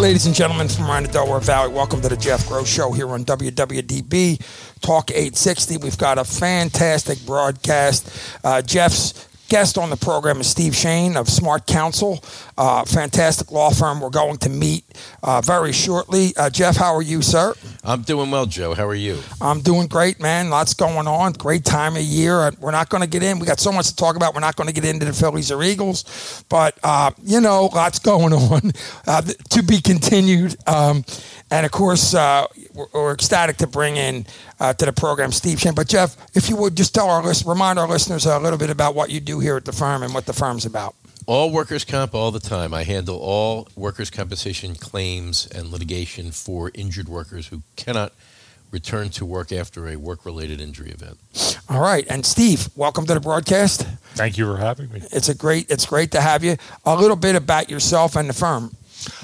Ladies and gentlemen from around the Delaware Valley, welcome to the Jeff Gross Show here on WWDB Talk 860. We've got a fantastic broadcast. Jeff's guest on the program is Steve Shane of Smart Counsel, fantastic law firm. We're going to meet very shortly. Jeff, how are you, sir? I'm doing well, Joe. How are you? I'm doing great, man. Lots going on. Great time of year. We're not going to get in. We got so much to talk about. We're not going to get into the Phillies or Eagles, but, lots going on to be continued. And, of course, we're ecstatic to bring in to the program Steve Shane. But, Jeff, if you would just remind our listeners a little bit about what you do here at the firm and what the firm's about. All workers' comp all the time. I handle all workers' compensation claims and litigation for injured workers who cannot return to work after a work-related injury event. All right. And, Steve, welcome to the broadcast. Thank you for having me. It's great to have you. A little bit about yourself and the firm.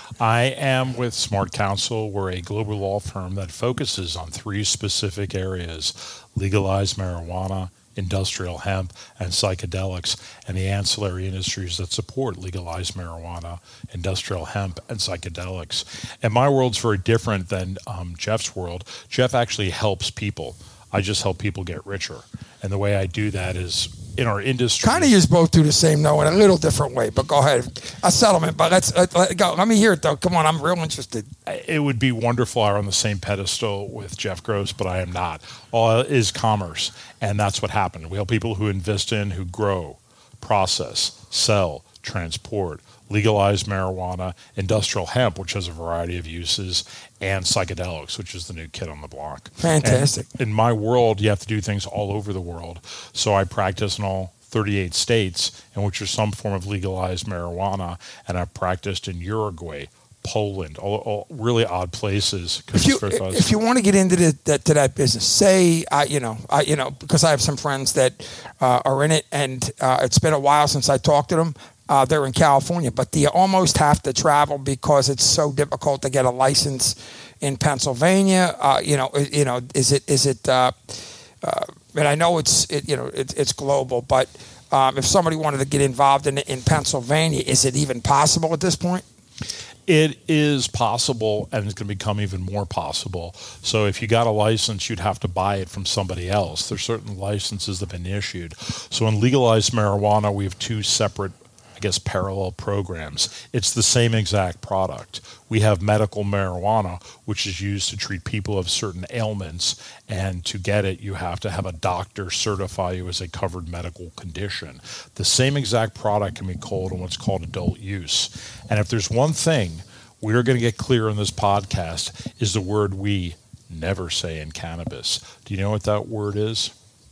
I am with Smart Counsel. We're a global law firm that focuses on three specific areas: legalized marijuana, industrial hemp, and psychedelics, and the ancillary industries that support legalized marijuana, industrial hemp, and psychedelics. And my world's very different than Jeff's world. Jeff actually helps people. I just help people get richer. And the way I do that is in our industry. Kind of you both do the same, though, in a little different way. But go ahead. A settlement. But let's go. Let me hear it, though. Come on. I'm real interested. It would be wonderful I were on the same pedestal with Jeff Gross, but I am not. All is commerce. And that's what happened. We help people who invest in, who grow, process, sell, transport, legalized marijuana, industrial hemp, which has a variety of uses, and psychedelics, which is the new kid on the block. Fantastic. And in my world, you have to do things all over the world. So I practice in all 38 states in which there's some form of legalized marijuana, and I've practiced in Uruguay, Poland, all really odd places. If you want to get into that business, say, because I have some friends that are in it, and it's been a while since I talked to them. They're in California, but do you almost have to travel because it's so difficult to get a license in Pennsylvania? Is it? And I know it's global, but if somebody wanted to get involved in Pennsylvania, is it even possible at this point? It is possible, and it's going to become even more possible. So if you got a license, you'd have to buy it from somebody else. There's certain licenses that have been issued. So in legalized marijuana, we have two separate, parallel programs. It's the same exact product. We have medical marijuana, which is used to treat people who have certain ailments, and to get it, you have to have a doctor certify you as a covered medical condition. The same exact product can be called in what's called adult use. And if there's one thing we're going to get clear on this podcast is the word we never say in cannabis. Do you know what that word is?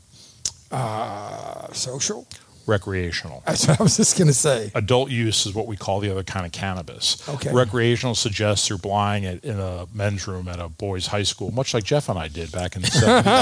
Social? Recreational. That's what I was just going to say. Adult use is what we call the other kind of cannabis. Okay. Recreational suggests you're buying it in a men's room at a boys' high school, much like Jeff and I did back in the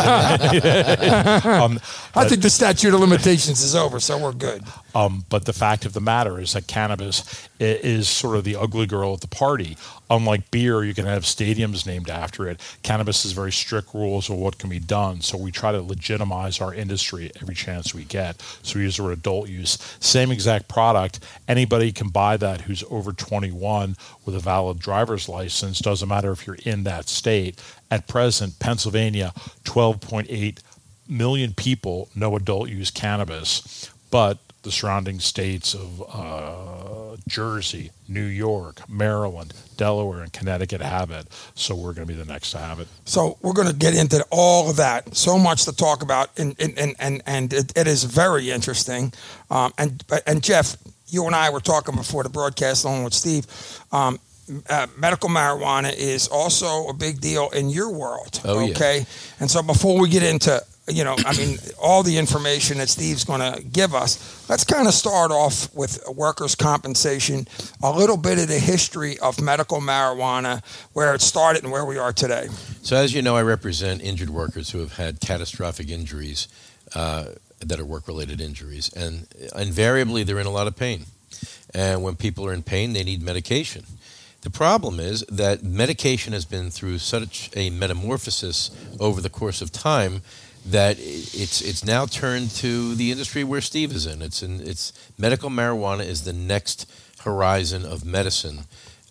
70s. I think the statute of limitations is over, so we're good. But the fact of the matter is that cannabis is sort of the ugly girl at the party. Unlike beer, you can have stadiums named after it. Cannabis has very strict rules of what can be done, so we try to legitimize our industry every chance we get. So we use the word adult use. Same exact product. Anybody can buy that who's over 21 with a valid driver's license. Doesn't matter if you're in that state. At present, Pennsylvania, 12.8 million people know adult use cannabis, but the surrounding states of Jersey, New York, Maryland, Delaware, and Connecticut have it. So we're going to be the next to have it. So we're going to get into all of that. So much to talk about, and it is very interesting. And Jeff, you and I were talking before the broadcast along with Steve. Medical marijuana is also a big deal in your world. Oh, okay? Yeah. And so before we get into all the information that Steve's going to give us, let's kind of start off with workers' compensation, a little bit of the history of medical marijuana, where it started and where we are today. So as you know, I represent injured workers who have had catastrophic injuries that are work-related injuries, and invariably they're in a lot of pain. And when people are in pain, they need medication. The problem is that medication has been through such a metamorphosis over the course of time that it's now turned to the industry where Steve is in. It's medical marijuana is the next horizon of medicine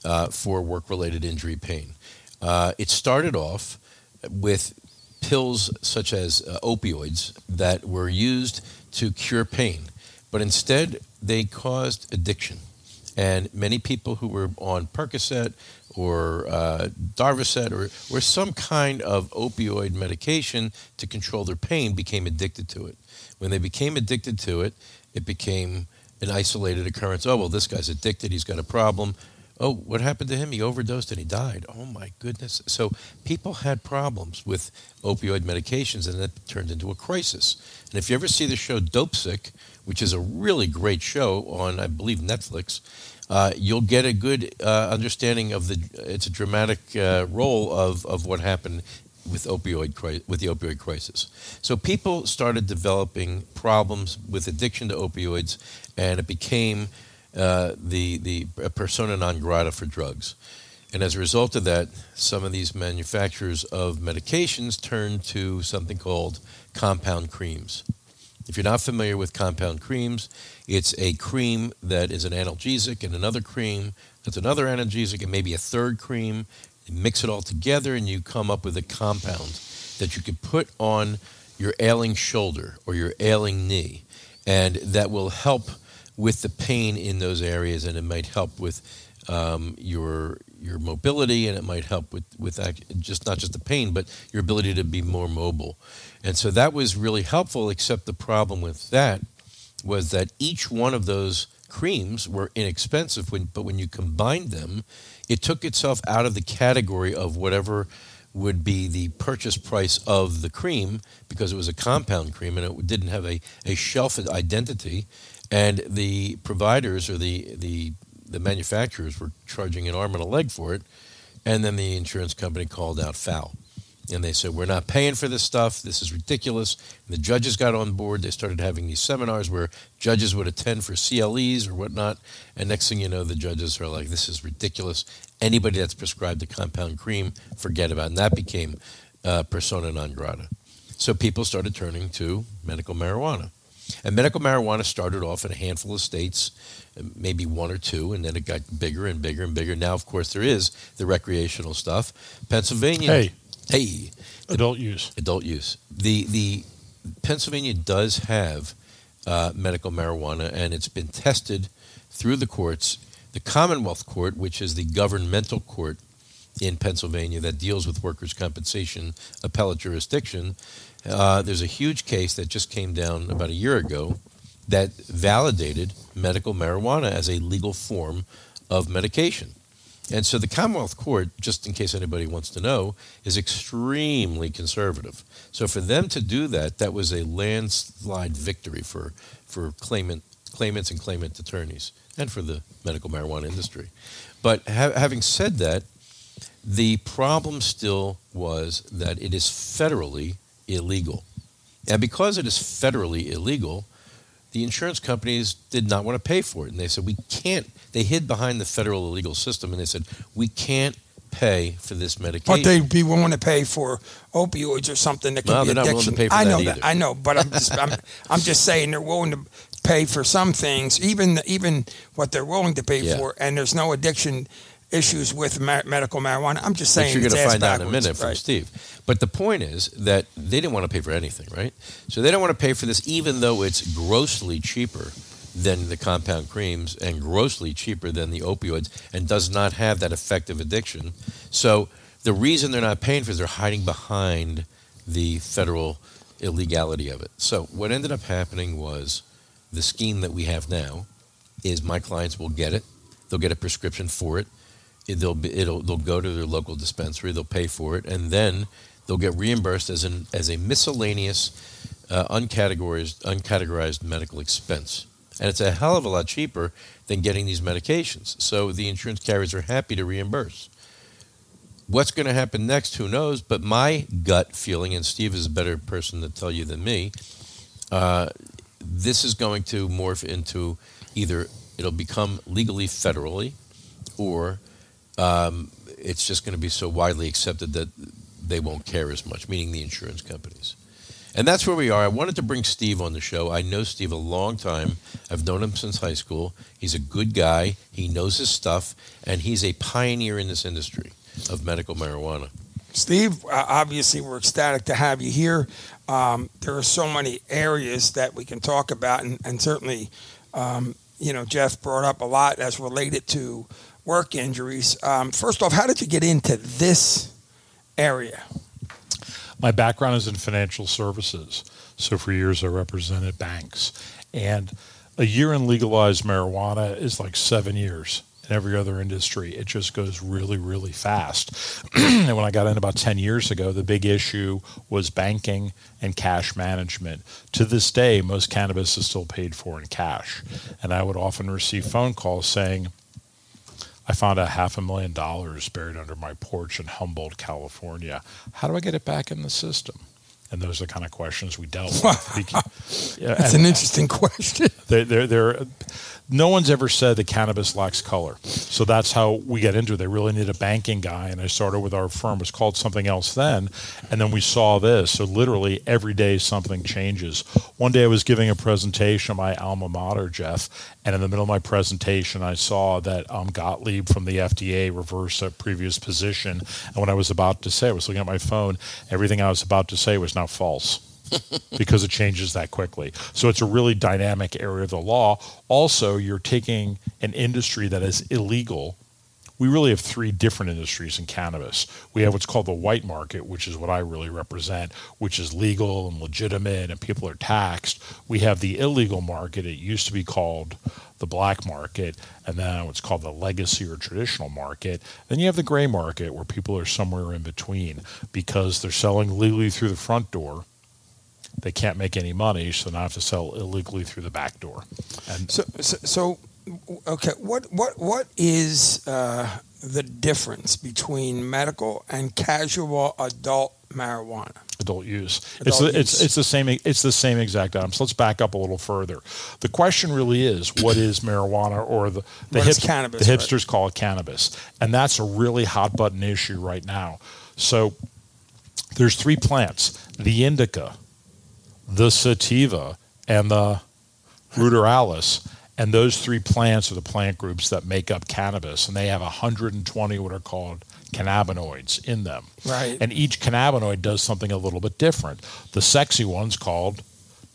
for work-related injury pain. It started off with pills such as opioids that were used to cure pain, but instead they caused addiction. And many people who were on Percocet or Darvocet or some kind of opioid medication to control their pain became addicted to it. When they became addicted to it, it became an isolated occurrence. Oh, well, this guy's addicted. He's got a problem. Oh, what happened to him? He overdosed and he died. Oh, my goodness. So people had problems with opioid medications, and that turned into a crisis. And if you ever see the show Dope Sick, which is a really great show on, I believe, Netflix, you'll get a good understanding of it's a dramatic role of what happened with the opioid crisis. So people started developing problems with addiction to opioids, and it became the persona non grata for drugs. And as a result of that, some of these manufacturers of medications turned to something called compound creams. If you're not familiar with compound creams, it's a cream that is an analgesic and another cream that's another analgesic and maybe a third cream. You mix it all together and you come up with a compound that you can put on your ailing shoulder or your ailing knee, and that will help with the pain in those areas, and it might help with your mobility, and it might help with just not just the pain, but your ability to be more mobile. And so that was really helpful, except the problem with that was that each one of those creams were inexpensive, but when you combined them, it took itself out of the category of whatever would be the purchase price of the cream, because it was a compound cream and it didn't have a shelf identity, and the providers or the manufacturers were charging an arm and a leg for it, and then the insurance company called out foul. And they said, we're not paying for this stuff. This is ridiculous. And the judges got on board. They started having these seminars where judges would attend for CLEs or whatnot. And next thing you know, the judges are like, this is ridiculous. Anybody that's prescribed a compound cream, forget about it. And that became persona non grata. So people started turning to medical marijuana. And medical marijuana started off in a handful of states, maybe one or two, and then it got bigger and bigger and bigger. Now, of course, there is the recreational stuff. Pennsylvania... Hey, adult use. Adult use. The Pennsylvania does have medical marijuana, and it's been tested through the courts. The Commonwealth Court, which is the governmental court in Pennsylvania that deals with workers' compensation appellate jurisdiction, there's a huge case that just came down about a year ago that validated medical marijuana as a legal form of medication. And so the Commonwealth Court, just in case anybody wants to know, is extremely conservative. So for them to do that, that was a landslide victory for claimants and claimant attorneys and for the medical marijuana industry. But having said that, the problem still was that it is federally illegal. And because it is federally illegal, the insurance companies did not want to pay for it. And they said, we can't. They hid behind the federal illegal system, and they said, we can't pay for this medication. But they'd be willing to pay for opioids or something that can be addiction. No, they're not willing to pay for that either. I know, but I'm just saying they're willing to pay for some things, even what they're willing to pay for, and there's no addiction issues with medical marijuana. I'm just saying. Which you're going to find out in a minute right. from Steve. But the point is that they didn't want to pay for anything, right? So they don't want to pay for this, even though it's grossly cheaper than the compound creams and grossly cheaper than the opioids and does not have that effective addiction. So the reason they're not paying for it is they're hiding behind the federal illegality of it. So what ended up happening was the scheme that we have now is my clients will get it. They'll get a prescription for it. They'll go to their local dispensary. They'll pay for it, and then they'll get reimbursed as a miscellaneous, uncategorized medical expense. And it's a hell of a lot cheaper than getting these medications. So the insurance carriers are happy to reimburse. What's going to happen next? Who knows? But my gut feeling, and Steve is a better person to tell you than me, this is going to morph into either it'll become legally federally, or it's just going to be so widely accepted that they won't care as much, meaning the insurance companies. And that's where we are. I wanted to bring Steve on the show. I know Steve a long time. I've known him since high school. He's a good guy. He knows his stuff, and he's a pioneer in this industry of medical marijuana. Steve, obviously we're ecstatic to have you here. There are so many areas that we can talk about, and certainly, Jeff brought up a lot as related to work injuries. First off, how did you get into this area? My background is in financial services. So for years I represented banks. And a year in legalized marijuana is like 7 years. In every other industry, it just goes really, really fast. And when I got in about 10 years ago, the big issue was banking and cash management. To this day, most cannabis is still paid for in cash. And I would often receive phone calls saying, I found $500,000 buried under my porch in Humboldt, California. How do I get it back in the system? And those are the kind of questions we dealt with. That's an interesting question. No one's ever said that cannabis lacks color. So that's how we get into it. They really need a banking guy. And I started with our firm. It was called something else then. And then we saw this. So literally every day something changes. One day I was giving a presentation at my alma mater, Jeff. And in the middle of my presentation, I saw that Gottlieb from the FDA reversed a previous position. And what I was about to say, I was looking at my phone. Everything I was about to say was now false. Because it changes that quickly. So it's a really dynamic area of the law. Also, you're taking an industry that is illegal. We really have three different industries in cannabis. We have what's called the white market, which is what I really represent, which is legal and legitimate and people are taxed. We have the illegal market. It used to be called the black market, and then what's called the legacy or traditional market. Then you have the gray market where people are somewhere in between because they're selling legally through the front door. They can't make any money, so now have to sell illegally through the back door. And so okay, what is the difference between medical and casual adult marijuana? Adult use. It's the same. It's the same exact item. So let's back up a little further. The question really is, what is marijuana, or the cannabis? The hipsters call it cannabis, and that's a really hot button issue right now. So there's three plants: the indica, the sativa, and the ruderalis. And those three plants are the plant groups that make up cannabis, and they have 120 what are called cannabinoids in them. Right. And each cannabinoid does something a little bit different. The sexy one's called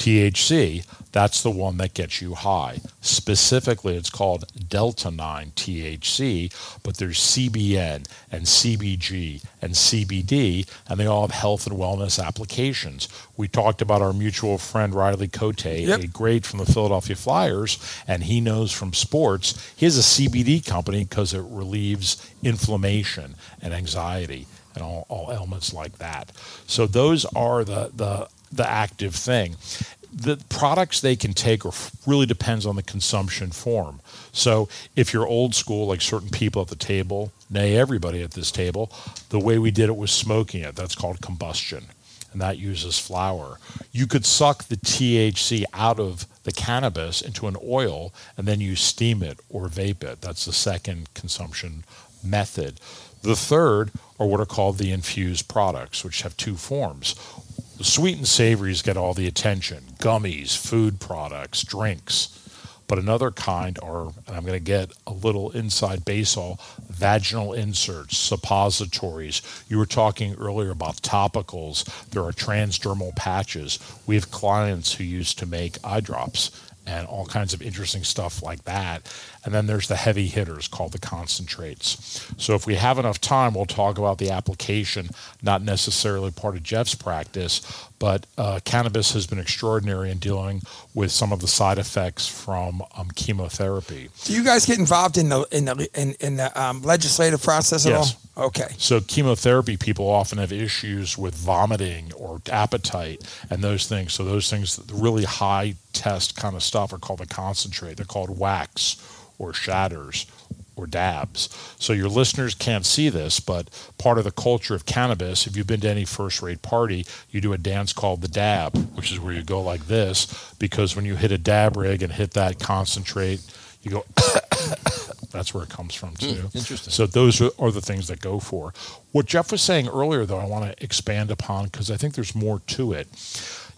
THC. That's the one that gets you high. Specifically, it's called Delta-9 THC, but there's CBN and CBG and CBD, and they all have health and wellness applications. We talked about our mutual friend Riley Cote, a great from the Philadelphia Flyers, and he knows from sports. He has a CBD company because it relieves inflammation and anxiety and all elements like that. So those are the active thing. The products they can take really depends on the consumption form. So if you're old school, like certain people at the table, nay, everybody at this table, the way we did it was smoking it. That's called combustion, and that uses flour. You could suck the THC out of the cannabis into an oil, and then you steam it or vape it. That's the second consumption method. The third are what are called the infused products, which have two forms. The sweet and savories get all the attention: gummies, food products, drinks. But another kind are, and I'm going to get a little inside baseball, vaginal inserts, suppositories. You were talking earlier about topicals. There are transdermal patches. We have clients who used to make eye drops and all kinds of interesting stuff like that. And then there's the heavy hitters called the concentrates. So if we have enough time, we'll talk about the application, not necessarily part of Jeff's practice, but cannabis has been extraordinary in dealing with some of the side effects from chemotherapy. Do you guys get involved in the legislative process at all? Okay. So chemotherapy people often have issues with vomiting or appetite and those things. So those things, the really high test kind of stuff, are called the concentrate. They're called wax or shatters or dabs. So your listeners can't see this, but part of the culture of cannabis, if you've been to any first-rate party, you do a dance called the dab, which is where you go like this, because when you hit a dab rig and hit that concentrate, you go, that's where it comes from too. Interesting. So those are the things that go for. What Jeff was saying earlier, though, I want to expand upon because I think there's more to it.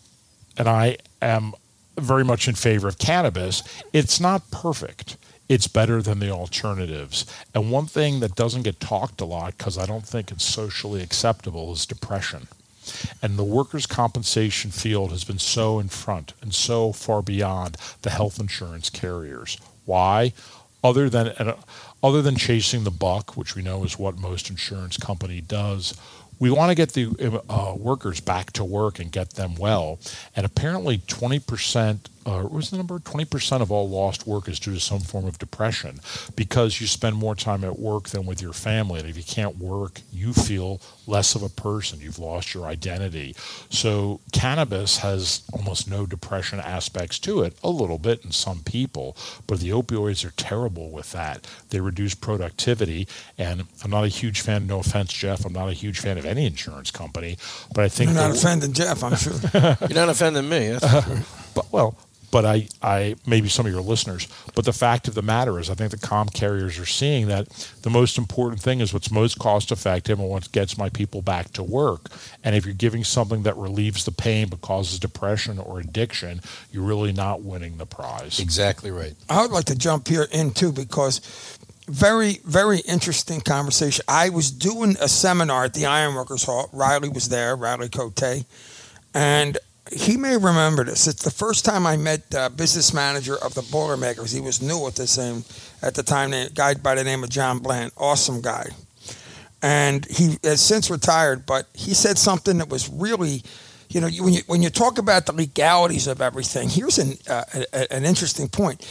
I am very much in favor of cannabis. It's not perfect. It's better than the alternatives. And one thing that doesn't get talked a lot, because I don't think it's socially acceptable, is depression. And the workers' compensation field has been so in front and so far beyond the health insurance carriers. Why? Other than chasing the buck, which we know is what most insurance company does, we want to get the workers back to work and get them well. And apparently 20%, what was the number? 20% of all lost work is due to some form of depression, because you spend more time at work than with your family. And if you can't work, you feel less of a person. You've lost your identity. So cannabis has almost no depression aspects to it, a little bit in some people, but the opioids are terrible with that. They reduce productivity. And I'm not a huge fan, no offense, Jeff, I'm not a huge fan of any insurance company, but I think... You're not offending Jeff, I'm sure. You're not offending me. That's for sure. But I maybe some of your listeners, but the fact of the matter is I think the comm carriers are seeing that the most important thing is what's most cost effective and what gets my people back to work. And if you're giving something that relieves the pain but causes depression or addiction, you're really not winning the prize. Exactly right. I would like to jump here in too, because very, very interesting conversation. I was doing a seminar at the Ironworkers Hall. Riley was there, Riley Cote, and he may remember this. It's the first time I met business manager of the Boilermakers. He was new at the time, a guy by the name of John Bland. Awesome guy. And he has since retired, but he said something that was really, when you talk about the legalities of everything, here's an interesting point.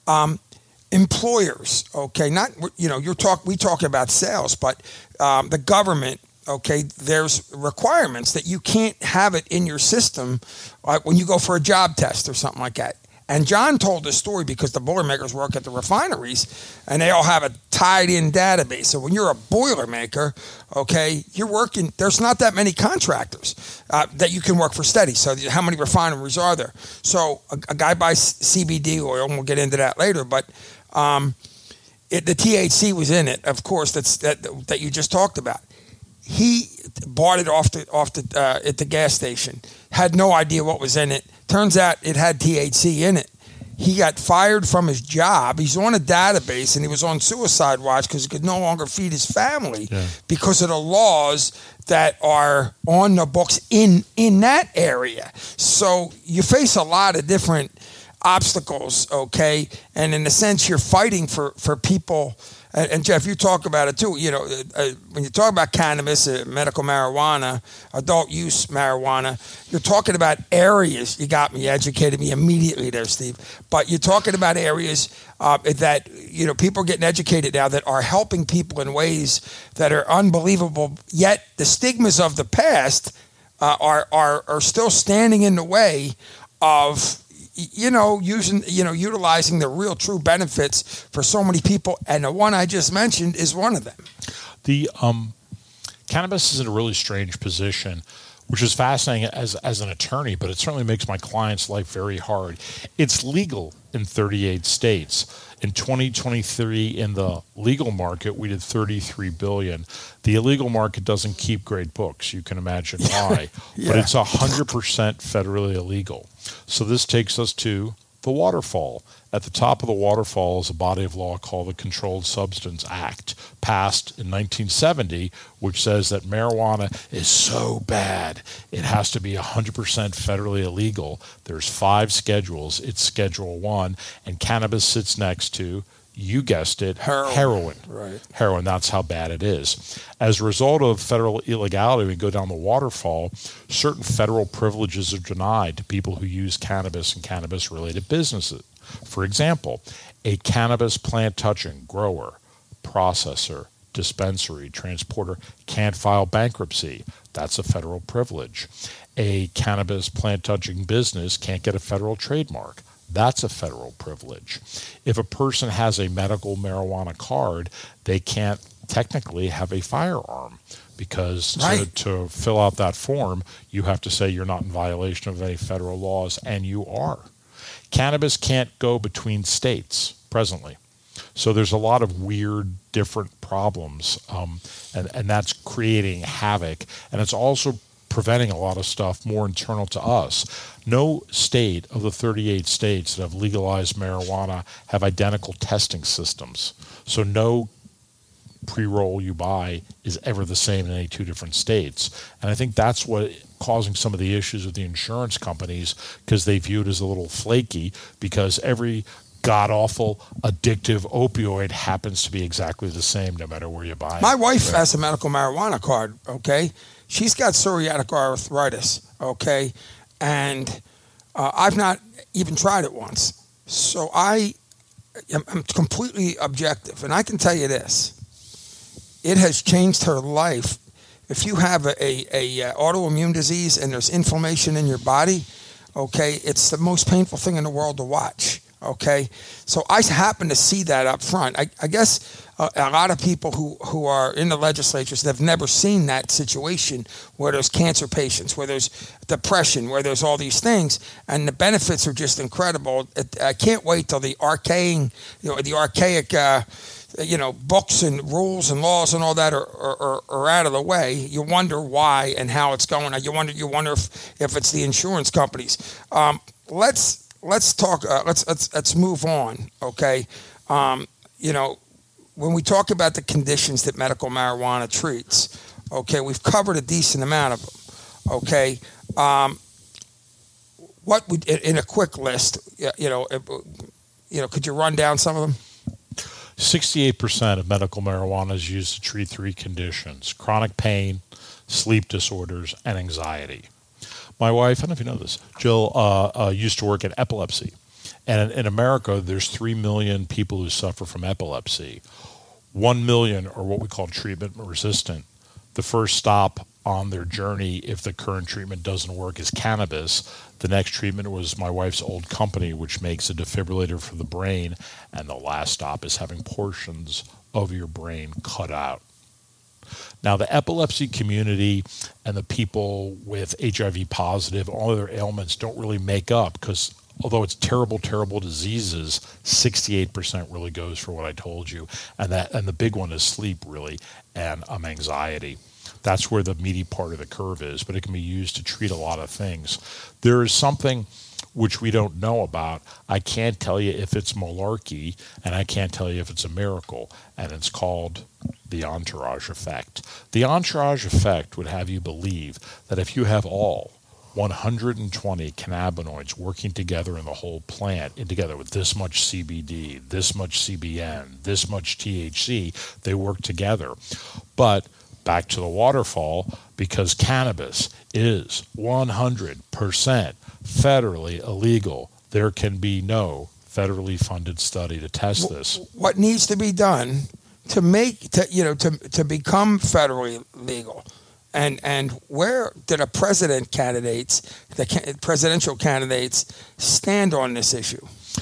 Employers, okay, not, we talk about sales, but the government, okay, there's requirements that you can't have it in your system when you go for a job test or something like that. And John told this story because the Boilermakers work at the refineries, and they all have a tied-in database. So when you're a Boilermaker, okay, you're working, there's not that many contractors that you can work for steady. So how many refineries are there? So a guy buys CBD oil, and we'll get into that later, but the THC was in it, of course, that you just talked about. He bought it off at the gas station, had no idea what was in it. Turns out it had THC in it. He got fired from his job. He's on a database, and he was on suicide watch because he could no longer feed his family because of the laws that are on the books in that area. So you face a lot of different obstacles, okay? And in a sense, you're fighting for people. And Jeff, you talk about it too. When you talk about cannabis, medical marijuana, adult use marijuana, you're talking about areas. You got me, educated me immediately there, Steve. But you're talking about areas that people are getting educated now that are helping people in ways that are unbelievable. Yet the stigmas of the past are still standing in the way of utilizing the real true benefits for so many people. And the one I just mentioned is one of them. The cannabis is in a really strange position, which is fascinating as an attorney, but it certainly makes my client's life very hard. It's legal in 38 states. In 2023, in the legal market, we did $33 billion. The illegal market doesn't keep great books. You can imagine why. But it's 100% federally illegal. So this takes us to the waterfall. At the top of the waterfall is a body of law called the Controlled Substance Act, passed in 1970, which says that marijuana is so bad it has to be 100% federally illegal. There's 5 schedules. It's Schedule 1, and cannabis sits next to, you guessed it, heroin. Right. Heroin, that's how bad it is. As a result of federal illegality, we go down the waterfall, certain federal privileges are denied to people who use cannabis and cannabis-related businesses. For example, a cannabis plant touching grower, processor, dispensary, transporter can't file bankruptcy. That's a federal privilege. A cannabis plant touching business can't get a federal trademark. That's a federal privilege. If a person has a medical marijuana card, they can't technically have a firearm because to fill out that form, you have to say you're not in violation of any federal laws, and you are. Cannabis can't go between states presently. So there's a lot of weird, different problems, and that's creating havoc. And it's also preventing a lot of stuff more internal to us. No state of the 38 states that have legalized marijuana have identical testing systems. So no pre-roll you buy is ever the same in any two different states. And I think that's what causing some of the issues with the insurance companies, because they view it as a little flaky, because every god-awful addictive opioid happens to be exactly the same no matter where you buy it. My wife has a medical marijuana card, okay? She's got psoriatic arthritis, okay? And I've not even tried it once. So I'm completely objective. And I can tell you this. It has changed her life. If you have a autoimmune disease and there's inflammation in your body, okay, it's the most painful thing in the world to watch, okay? So I happen to see that up front. I guess a lot of people who are in the legislatures have never seen that situation where there's cancer patients, where there's depression, where there's all these things, and the benefits are just incredible. I can't wait till the archaic books and rules and laws and all that are out of the way. You wonder why and how it's going. You wonder if it's the insurance companies. Let's talk. Let's move on. Okay. When we talk about the conditions that medical marijuana treats, okay, we've covered a decent amount of them. Okay. What would, in a quick list, could you run down some of them? 68% of medical marijuana is used to treat three conditions: chronic pain, sleep disorders, and anxiety. My wife, I don't know if you know this, Jill, used to work at epilepsy. And in America, there's 3 million people who suffer from epilepsy. 1 million are what we call treatment resistant. The first stop on their journey, if the current treatment doesn't work, is cannabis. The next treatment was my wife's old company, which makes a defibrillator for the brain. And the last stop is having portions of your brain cut out. Now, the epilepsy community and the people with HIV positive, all their ailments don't really make up, because although it's terrible, terrible diseases, 68% really goes for what I told you. And the big one is sleep, really, and anxiety. That's where the meaty part of the curve is, but it can be used to treat a lot of things. There is something which we don't know about. I can't tell you if it's malarkey, and I can't tell you if it's a miracle, and it's called the entourage effect. The entourage effect would have you believe that if you have all 120 cannabinoids working together in the whole plant, and together with this much CBD, this much CBN, this much THC, they work together. But back to the waterfall, because cannabis is 100% federally illegal, there can be no federally funded study to test this. What needs to be done to become federally legal? And where did the presidential candidates stand on this issue?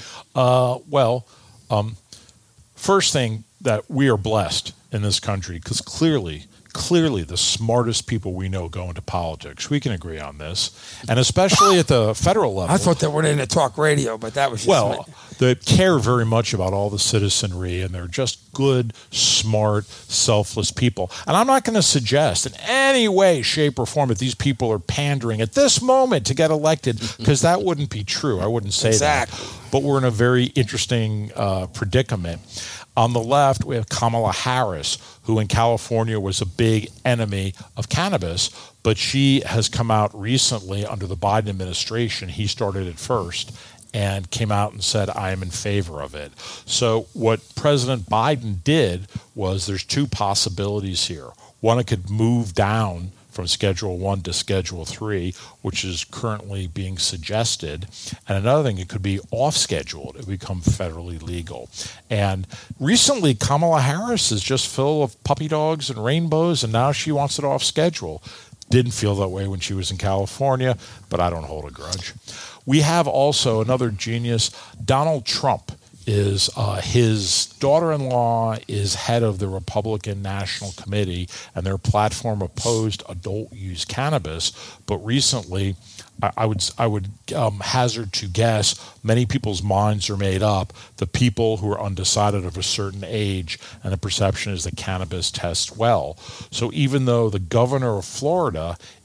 First thing, that we are blessed in this country, because clearly the smartest people we know go into politics. We can agree on this. And especially at the federal level. I thought they were in a talk radio, but that was just they care very much about all the citizenry, and they're just good, smart, selfless people. And I'm not going to suggest in any way, shape, or form that these people are pandering at this moment to get elected, because that wouldn't be true. I wouldn't say that. But we're in a very interesting predicament. On the left, we have Kamala Harris, who in California was a big enemy of cannabis, but she has come out recently under the Biden administration. He started it first and came out and said, I am in favor of it. So what President Biden did was, there's two possibilities here. One, it could move down from Schedule 1 to Schedule 3, which is currently being suggested. And another thing, it could be off-scheduled. It would become federally legal. And recently, Kamala Harris is just full of puppy dogs and rainbows, and now she wants it off-schedule. Didn't feel that way when she was in California, but I don't hold a grudge. We have also another genius, Donald Trump. Is his daughter-in-law is head of the Republican National Committee, and their platform opposed adult use cannabis. But recently, I would hazard to guess many people's minds are made up. The people who are undecided of a certain age, and the perception is that cannabis tests well. So even though the governor of Florida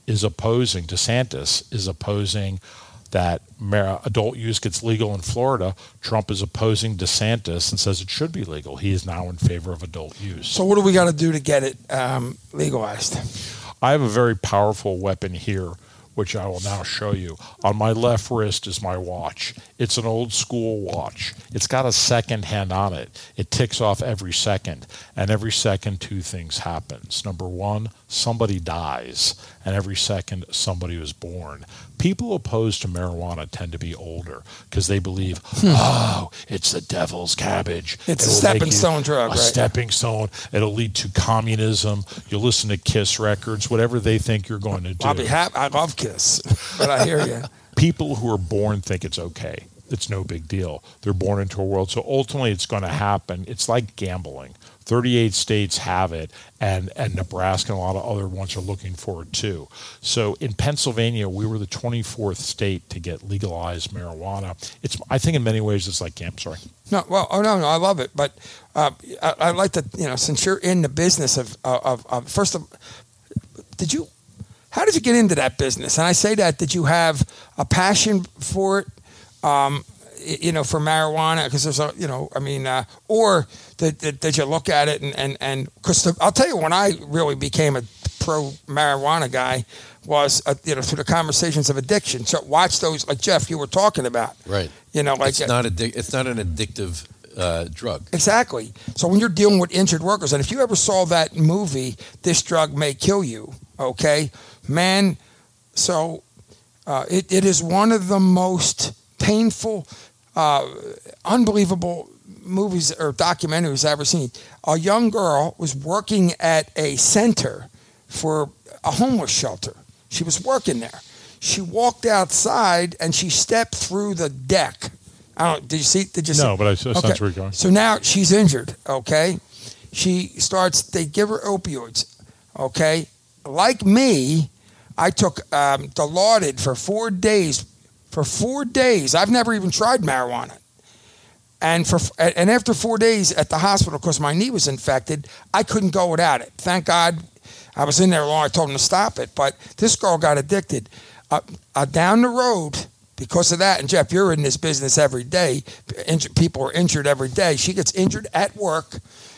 is opposing, DeSantis is opposing that adult use gets legal in Florida. Trump is opposing DeSantis and says it should be legal. He is now in favor of adult use. So what do we got to do to get it legalized? I have a very powerful weapon here, which I will now show you. On my left wrist is my watch. It's an old school watch. It's got a second hand on it. It ticks off every second, and every second two things happens. Number one, somebody dies, and every second somebody was born. People opposed to marijuana tend to be older because they believe, oh, it's the devil's cabbage. It's a stepping stone drug, a right? Stepping stone. It'll lead to communism. You'll listen to KISS records, whatever they think you're going to do. I'll be happy. I love KISS, but I hear you. People who are born think it's okay. It's no big deal. They're born into a world. So ultimately it's going to happen. It's like gambling. 38 states have it, and Nebraska and a lot of other ones are looking for it too. So in Pennsylvania, we were the 24th state to get legalized marijuana. I think in many ways it's like sorry. No, well, no, I love it, but I'd like to, since you're in the business of first of, how did you get into that business? And I say that, did you have a passion for it? For marijuana, because there's or did you look at it and because I'll tell you, when I really became a pro marijuana guy was through the conversations of addiction. So watch those, like Jeff, you were talking about, right? It's not an addictive drug. Exactly. So when you're dealing with injured workers, and if you ever saw that movie, This Drug May Kill You, okay, man. So it is one of the most painful, unbelievable movies or documentaries I've ever seen. A young girl was working at a center for a homeless shelter. She was working there. She walked outside and she stepped through the deck. Did you see? No, but I sense where you're going. So now she's injured, okay? They give her opioids, okay? Like me, I took Dilaudid for 4 days. For 4 days, I've never even tried marijuana. And after 4 days at the hospital, because my knee was infected, I couldn't go without it. Thank God I was in there long. I told them to stop it. But this girl got addicted. Down the road, because of that, and Jeff, you're in this business every day. People are injured every day. She gets injured at work.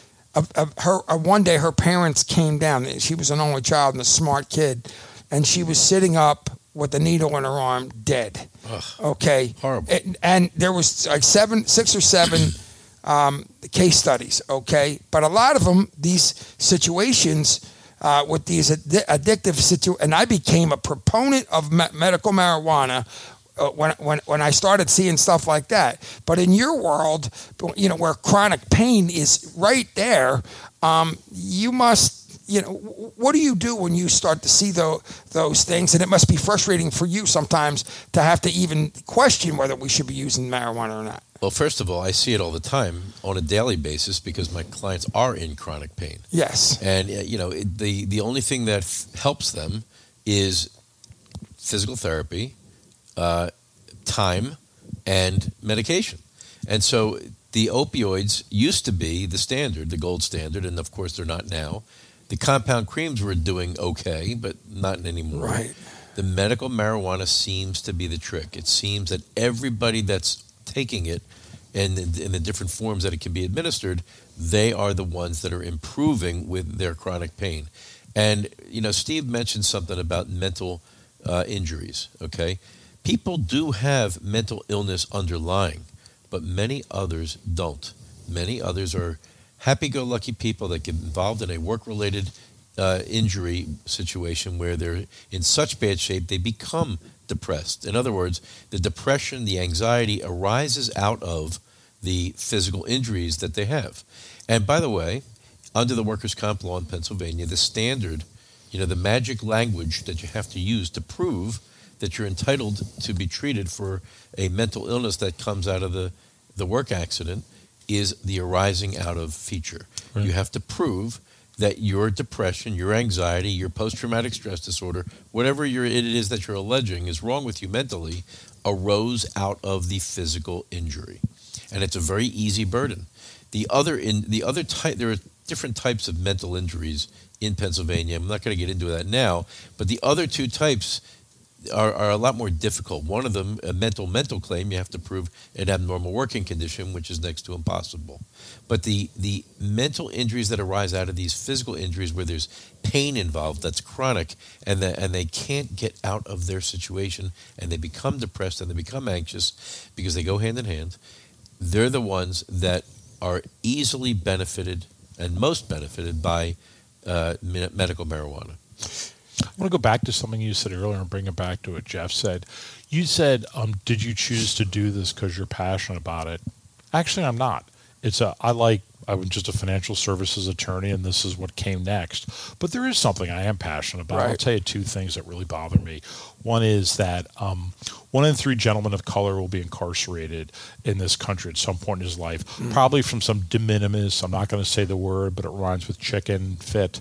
One day, her parents came down. She was an only child and a smart kid. And she was sitting up with a needle in her arm, dead. Ugh, okay, horrible. And there was like 6 or 7 case studies. Okay, but a lot of them, these situations with these addictive situations, and I became a proponent of medical marijuana when I started seeing stuff like that. But in your world, where chronic pain is right there, you must. What do you do when you start to see those things? And it must be frustrating for you sometimes to have to even question whether we should be using marijuana or not. Well, first of all, I see it all the time on a daily basis because my clients are in chronic pain. Yes. And, the only thing that helps them is physical therapy, time, and medication. And so the opioids used to be the standard, the gold standard, and of course they're not now. The compound creams were doing okay, but not anymore. Right. The medical marijuana seems to be the trick. It seems that everybody that's taking it and in the different forms that it can be administered, they are the ones that are improving with their chronic pain. And, Steve mentioned something about mental injuries, okay? People do have mental illness underlying, but many others don't. Many others are happy-go-lucky people that get involved in a work-related injury situation where they're in such bad shape they become depressed. In other words, the depression, the anxiety arises out of the physical injuries that they have. And by the way, under the workers' comp law in Pennsylvania, the standard, the magic language that you have to use to prove that you're entitled to be treated for a mental illness that comes out of the work accident is the arising out of feature. Right. You have to prove that your depression, your anxiety, your post-traumatic stress disorder, whatever it is that you're alleging is wrong with you mentally, arose out of the physical injury. And it's a very easy burden. There are different types of mental injuries in Pennsylvania. I'm not going to get into that now, but the other two types are a lot more difficult. One of them, a mental claim, you have to prove an abnormal working condition, which is next to impossible. But the mental injuries that arise out of these physical injuries where there's pain involved, that's chronic, and they can't get out of their situation, and they become depressed and they become anxious because they go hand in hand, they're the ones that are easily benefited and most benefited by medical marijuana. I want to go back to something you said earlier and bring it back to what Jeff said. You said, did you choose to do this because you're passionate about it? Actually, I'm not. I'm just a financial services attorney, and this is what came next. But there is something I am passionate about. Right. I'll tell you two things that really bother me. One is that 1 in 3 gentlemen of color will be incarcerated in this country at some point in his life, probably from some de minimis, I'm not going to say the word, but it rhymes with chicken fit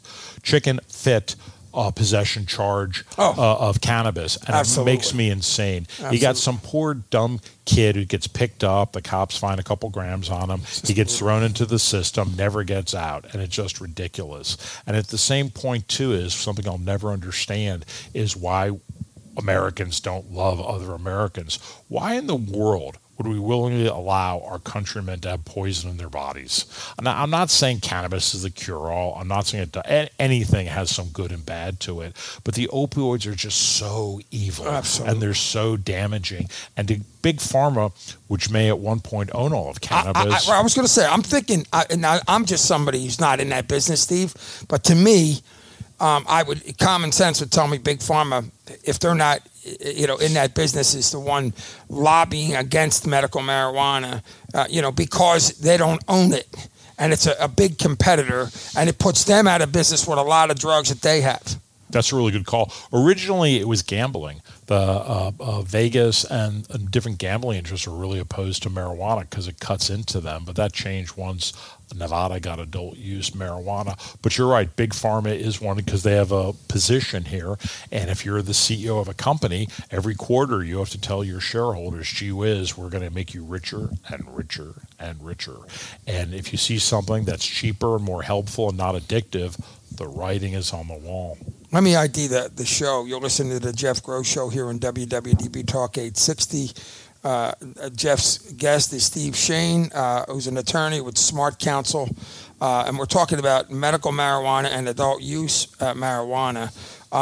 possession charge of cannabis, and Absolutely. It makes me insane. Absolutely. You got some poor dumb kid who gets picked up, the cops find a couple grams on him, he gets thrown into the system, never gets out, and it's just ridiculous. And at the same point too is something I'll never understand is why Americans don't love other Americans. Why in the world would we willingly allow our countrymen to have poison in their bodies? I'm not saying cannabis is the cure-all. I'm not saying anything has some good and bad to it. But the opioids are just so evil. Absolutely. And they're so damaging. And to Big Pharma, which may at one point own all of cannabis. I was going to say, I'm thinking, I'm just somebody who's not in that business, Steve. But to me, common sense would tell me Big Pharma, if they're not, in that business, is the one lobbying against medical marijuana, because they don't own it. And it's a big competitor, and it puts them out of business with a lot of drugs that they have. That's a really good call. Originally, it was gambling. The Vegas and different gambling interests were really opposed to marijuana because it cuts into them. But that changed once Nevada got adult use marijuana. But you're right, Big Pharma is one because they have a position here. And if you're the CEO of a company, every quarter you have to tell your shareholders, gee whiz, we're going to make you richer and richer and richer. And if you see something that's cheaper and more helpful and not addictive, the writing is on the wall. Let me ID the show. You'll listen to the Jeff Gross Show here on WWDB Talk 860. Jeff's guest is Steve Shane, who's an attorney with Smart Counsel, and we're talking about medical marijuana and adult use marijuana.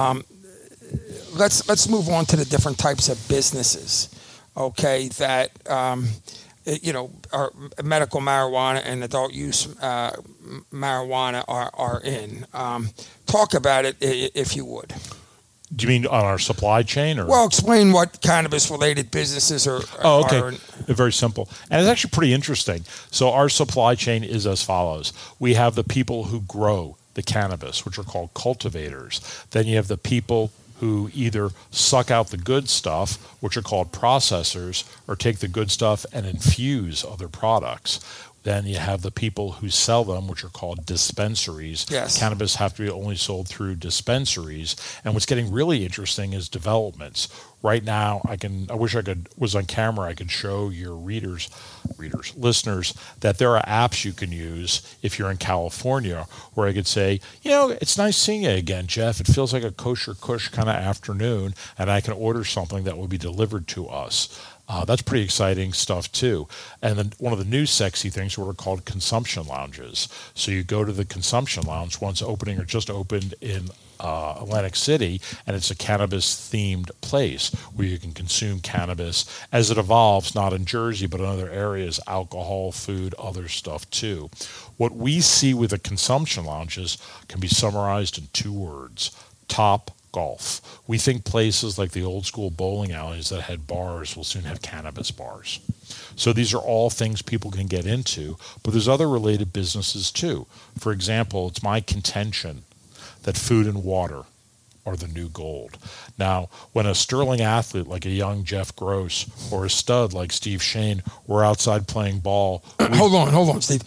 Let's move on to the different types of businesses, okay, that are medical marijuana and adult use marijuana are in. Talk about it, if you would. Do you mean on our supply chain? Or? Well, explain what cannabis-related businesses are. Oh, okay. Very simple. And it's actually pretty interesting. So our supply chain is as follows. We have the people who grow the cannabis, which are called cultivators. Then you have the people who either suck out the good stuff, which are called processors, or take the good stuff and infuse other products. Then you have the people who sell them, which are called dispensaries. Yes. Cannabis have to be only sold through dispensaries. And what's getting really interesting is developments. Right now, I wish I was on camera. I could show your listeners, that there are apps you can use if you're in California, where I could say, it's nice seeing you again, Jeff. It feels like a kosher kush kind of afternoon, and I can order something that will be delivered to us. That's pretty exciting stuff, too. And then one of the new sexy things are what are called consumption lounges. So you go to the consumption lounge, one's opening or just opened in Atlantic City, and it's a cannabis-themed place where you can consume cannabis as it evolves, not in Jersey, but in other areas, alcohol, food, other stuff, too. What we see with the consumption lounges can be summarized in 2 words: Top golf. We think places like the old school bowling alleys that had bars will soon have cannabis bars. So these are all things people can get into, but there's other related businesses too. For example, it's my contention that food and water are the new gold. Now, when a sterling athlete like a young Jeff Gross or a stud like Steve Shane were outside playing ball... Hold on, Steve.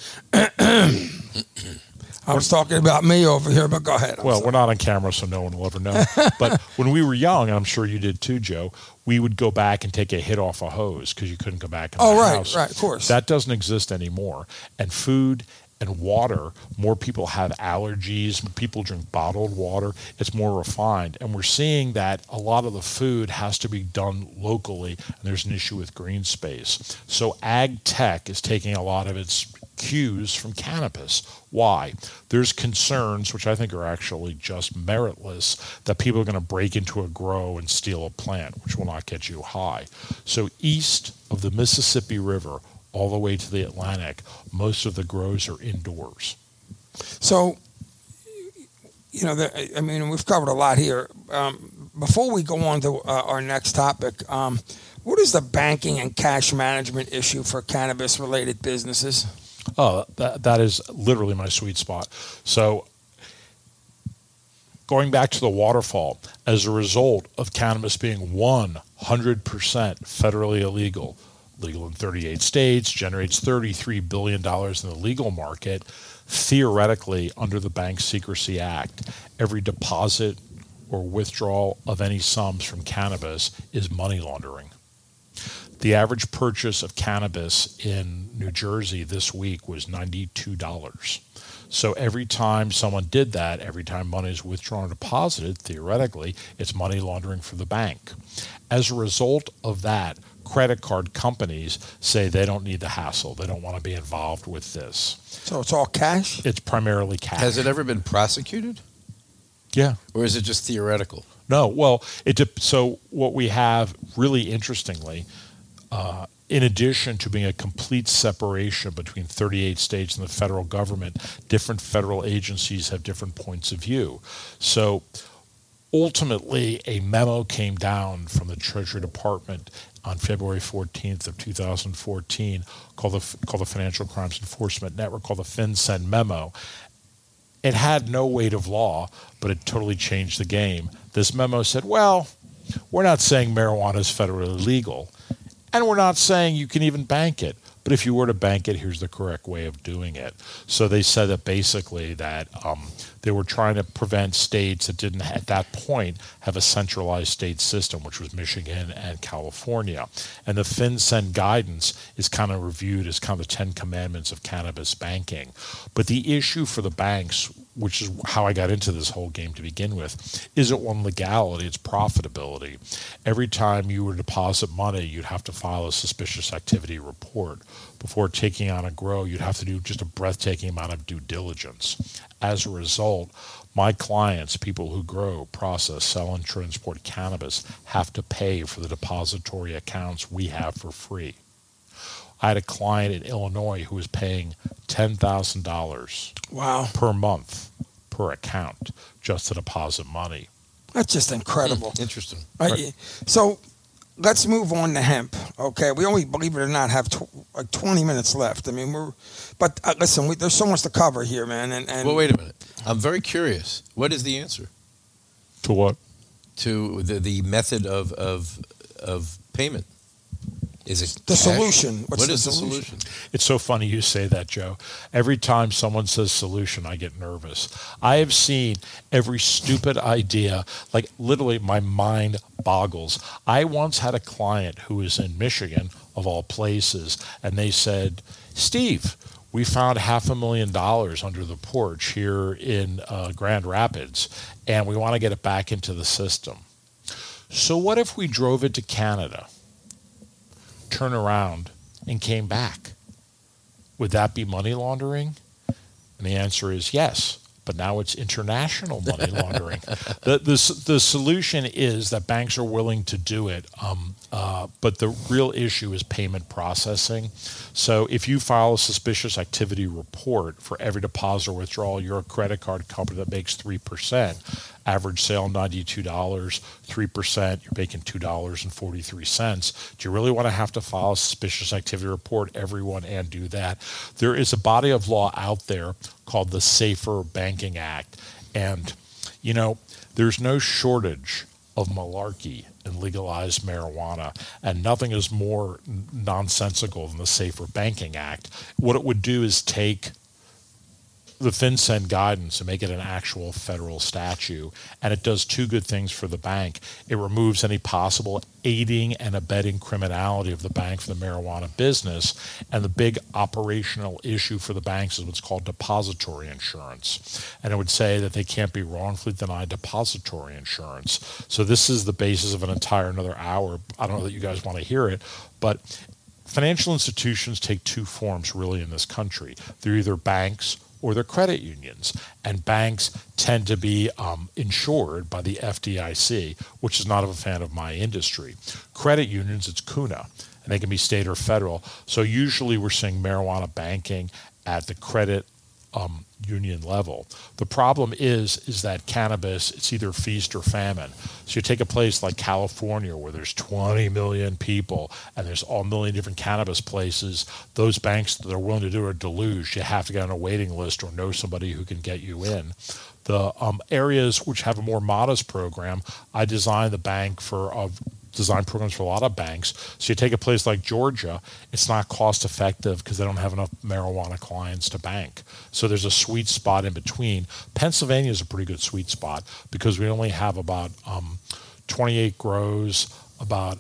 I was talking about me over here, but go ahead. Well, we're not on camera, so no one will ever know. But when we were young, and I'm sure you did too, Joe, we would go back and take a hit off a hose because you couldn't go back in the house. Right, of course. That doesn't exist anymore. And food and water, more people have allergies, people drink bottled water, it's more refined. And we're seeing that a lot of the food has to be done locally, and there's an issue with green space. So ag tech is taking a lot of its cues from cannabis. Why? There's concerns, which I think are actually just meritless, that people are going to break into a grow and steal a plant, which will not get you high. So east of the Mississippi River, all the way to the Atlantic, most of the grows are indoors. So, I mean, we've covered a lot here. Before we go on to our next topic, what is the banking and cash management issue for cannabis-related businesses? Oh, that is literally my sweet spot. So going back to the waterfall, as a result of cannabis being 100% federally illegal, legal in 38 states, generates $33 billion in the legal market, theoretically, under the Bank Secrecy Act, every deposit or withdrawal of any sums from cannabis is money laundering. The average purchase of cannabis in New Jersey this week was $92. So every time someone did that, every time money is withdrawn or deposited, theoretically, it's money laundering for the bank. As a result of that, credit card companies say they don't need the hassle. They don't want to be involved with this. So it's all cash? It's primarily cash. Has it ever been prosecuted? Yeah. Or is it just theoretical? No. Well, so what we have, really interestingly, in addition to being a complete separation between 38 states and the federal government, different federal agencies have different points of view. So ultimately, a memo came down from the Treasury Department on February 14th of 2014 called the Financial Crimes Enforcement Network, called the FinCEN memo. It had no weight of law, but it totally changed the game. This memo said, well, we're not saying marijuana is federally legal, and we're not saying you can even bank it. But if you were to bank it, here's the correct way of doing it. So they said that basically that they were trying to prevent states that didn't, at that point, have a centralized state system, which was Michigan and California. And the FinCEN guidance is kind of reviewed as kind of the 10 commandments of cannabis banking. But the issue for the banks, which is how I got into this whole game to begin with, isn't one legality, it's profitability. Every time you were to deposit money, you'd have to file a suspicious activity report. Before taking on a grow, you'd have to do just a breathtaking amount of due diligence. As a result, my clients, people who grow, process, sell, and transport cannabis, have to pay for the depository accounts we have for free. I had a client in Illinois who was paying $10,000 per month per account just to deposit money. That's just incredible. Interesting. Right. So let's move on to hemp. Okay, we only, believe it or not, have like 20 minutes left. I mean, listen, there's so much to cover here, man. And well, wait a minute. I'm very curious. What is the answer? To what? To the method of payment. Is it the cash? solution? What is the solution? It's so funny you say that, Joe. Every time someone says solution, I get nervous. I have seen every stupid idea, like literally my mind boggles. I once had a client who was in Michigan, of all places, and they said, Steve, we found $500,000 under the porch here in Grand Rapids, and we want to get it back into the system. So what if we drove it to Canada, turn around, and came back? Would that be money laundering? And the answer is yes, but now it's international money laundering. The solution is that banks are willing to do it, but the real issue is payment processing. So if you file a suspicious activity report for every deposit or withdrawal, you're a credit card company that makes 3%. Average sale $92, 3%, you're making $2.43. Do you really want to have to file a suspicious activity report, everyone, and do that? There is a body of law out there called the Safer Banking Act. And, there's no shortage of malarkey in legalized marijuana, and nothing is more nonsensical than the Safer Banking Act. What it would do is take the FinCEN guidance and make it an actual federal statute. And it does two good things for the bank. It removes any possible aiding and abetting criminality of the bank for the marijuana business. And the big operational issue for the banks is what's called depository insurance. And it would say that they can't be wrongfully denied depository insurance. So this is the basis of an entire another hour. I don't know that you guys want to hear it, but financial institutions take two forms really in this country. They're either banks or they're credit unions. And banks tend to be insured by the FDIC, which is not a fan of my industry. Credit unions, it's CUNA, and they can be state or federal. So usually we're seeing marijuana banking at the credit union level. The problem is that cannabis, it's either feast or famine. So you take a place like California where there's 20 million people and there's all million different cannabis places. Those banks that are willing to do a deluge, you have to get on a waiting list or know somebody who can get you in. The areas which have a more modest program, I designed the bank for design programs for a lot of banks. So you take a place like Georgia, it's not cost effective because they don't have enough marijuana clients to bank. So there's a sweet spot in between. Pennsylvania is a pretty good sweet spot because we only have about 28 grows, about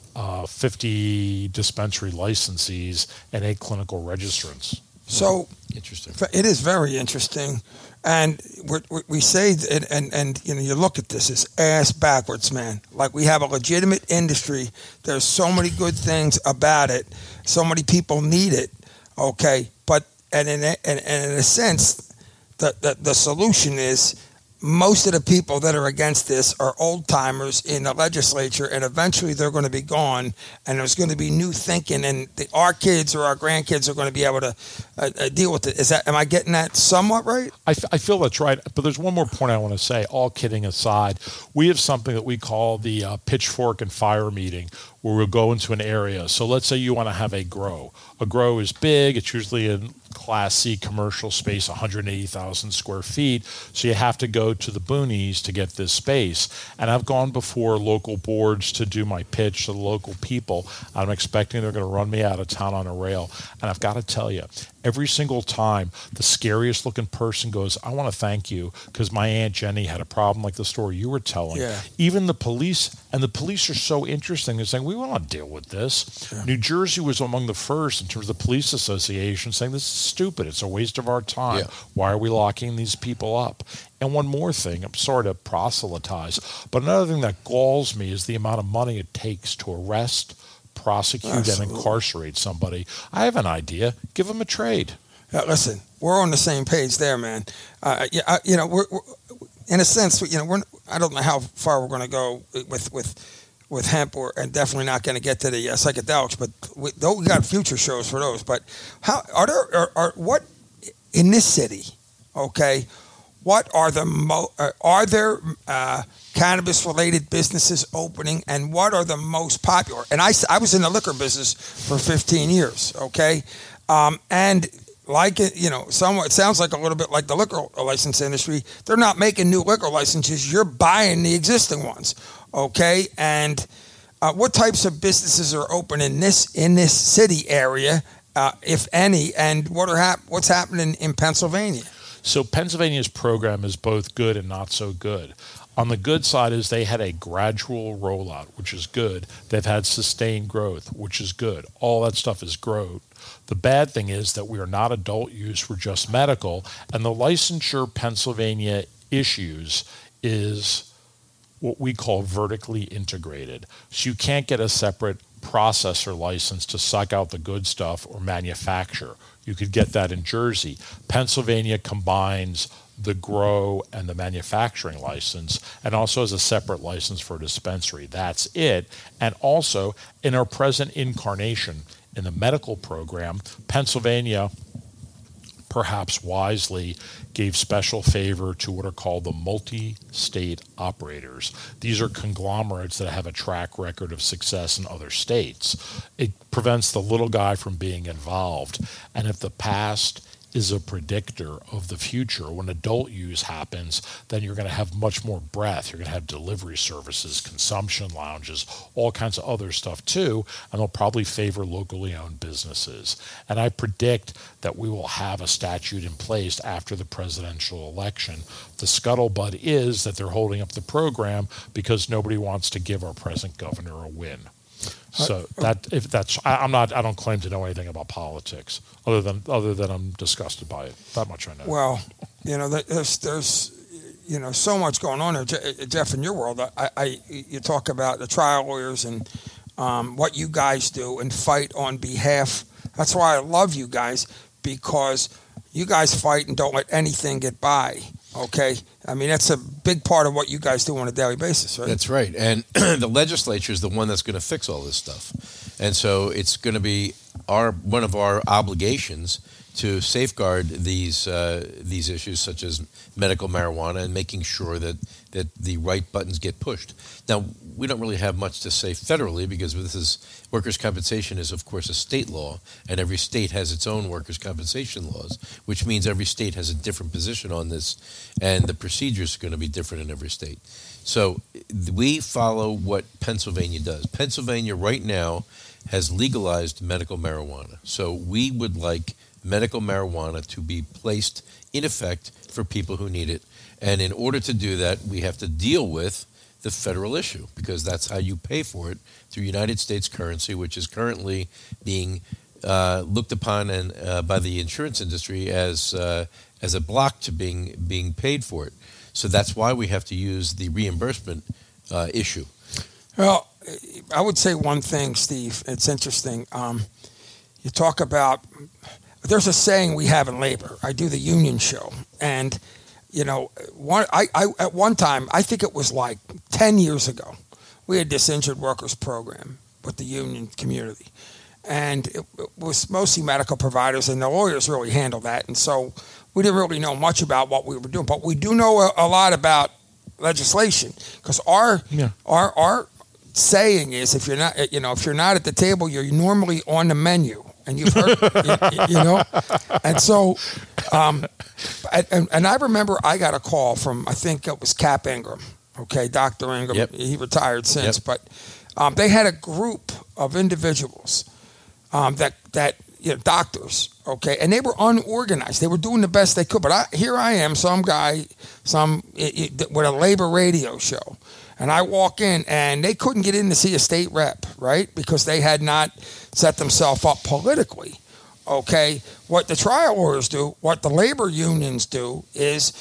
50 dispensary licensees, and 8 clinical registrants. So Interesting. It is very interesting. And we say, and you know, you look at this as ass backwards, man. Like, we have a legitimate industry. There's so many good things about it. So many people need it. Okay, but and in a sense, the solution is most of the people that are against this are old timers in the legislature, and eventually they're going to be gone, and there's going to be new thinking, and our kids or our grandkids are going to be able to deal with it. Am I getting that somewhat right? I feel that's right, but there's one more point I want to say. All kidding aside, we have something that we call the pitchfork and fire meeting, where we'll go into an area. So let's say you want to have a grow. A grow is big. It's usually in Class C commercial space, 180,000 square feet. So you have to go to the boonies to get this space. And I've gone before local boards to do my pitch to the local people. I'm expecting they're going to run me out of town on a rail. And I've got to tell you, every single time the scariest looking person goes, I want to thank you because my Aunt Jenny had a problem like the story you were telling. Yeah. Even the police, and the police are so interesting. They're saying, we want to deal with this. Yeah. New Jersey was among the first in terms of the police association saying this is stupid. It's a waste of our time. Yeah. Why are we locking these people up? And one more thing, I'm sorry to proselytize, but another thing that galls me is the amount of money it takes to arrest, prosecute, Absolutely. and incarcerate somebody. I have an idea. Give them a trade. Listen, we're on the same page there, man. You know, we're in a sense, you know, I don't know how far we're going to go with hemp, and definitely not going to get to the psychedelics. But we got future shows for those. But how what in this city? Okay, what are are there cannabis related businesses opening, and what are the most popular? And I was in the liquor business for 15 years. Okay, and like it, you know, somewhat it sounds like a little bit like the liquor license industry. They're not making new liquor licenses; you're buying the existing ones. Okay, and what types of businesses are open in this city area, if any, and what's happening in Pennsylvania? So Pennsylvania's program is both good and not so good. On the good side is they had a gradual rollout, which is good. They've had sustained growth, which is good. All that stuff is growth. The bad thing is that we are not adult use, we're just medical. And the licensure Pennsylvania issues is what we call vertically integrated. So you can't get a separate processor license to suck out the good stuff or manufacture. You could get that in Jersey. Pennsylvania combines the grow and the manufacturing license, and also has a separate license for a dispensary. That's it. And also, in our present incarnation in the medical program, Pennsylvania, perhaps wisely, gave special favor to what are called the multi-state operators. These are conglomerates that have a track record of success in other states. It prevents the little guy from being involved. And if the past is a predictor of the future. When adult use happens, then you're going to have much more breadth. You're going to have delivery services, consumption lounges, all kinds of other stuff too, and they'll probably favor locally owned businesses. And I predict that we will have a statute in place after the presidential election. The scuttlebutt is that they're holding up the program because nobody wants to give our present governor a win. So I don't claim to know anything about politics other than I'm disgusted by it. That much I know. Well, there's so much going on there, Jeff. In your world, you talk about the trial lawyers and what you guys do and fight on behalf. That's why I love you guys, because you guys fight and don't let anything get by. Okay, I mean that's a big part of what you guys do on a daily basis, right? That's right, and the legislature is the one that's going to fix all this stuff, and so it's going to be one of our obligations to safeguard these issues, such as medical marijuana, and making sure that the right buttons get pushed. Now, we don't really have much to say federally because workers' compensation is, of course, a state law, and every state has its own workers' compensation laws, which means every state has a different position on this, and the procedures are going to be different in every state. So we follow what Pennsylvania does. Pennsylvania right now has legalized medical marijuana. So we would like medical marijuana to be placed in effect for people who need it. And in order to do that, we have to deal with the federal issue, because that's how you pay for it, through United States currency, which is currently being looked upon by the insurance industry as a block to being paid for it. So that's why we have to use the reimbursement issue. Well, I would say one thing, Steve. It's interesting. You talk about, there's a saying we have in labor. I do the union show, and at one time, I think it was like 10 years ago, we had this injured workers program with the union community, and it was mostly medical providers, and the lawyers really handled that, and so we didn't really know much about what we were doing, but we do know a lot about legislation, because our saying is, if you're not at the table, you're normally on the menu. And you've heard, and so, and I remember I got a call from, I think it was Cap Ingram, okay, Dr. Ingram. Yep. He retired since, but they had a group of individuals that doctors, okay, and they were unorganized. They were doing the best they could, but here I am, some guy, with a labor radio show. And I walk in, and they couldn't get in to see a state rep, right? Because they had not set themselves up politically, okay? What the trial lawyers do, what the labor unions do is,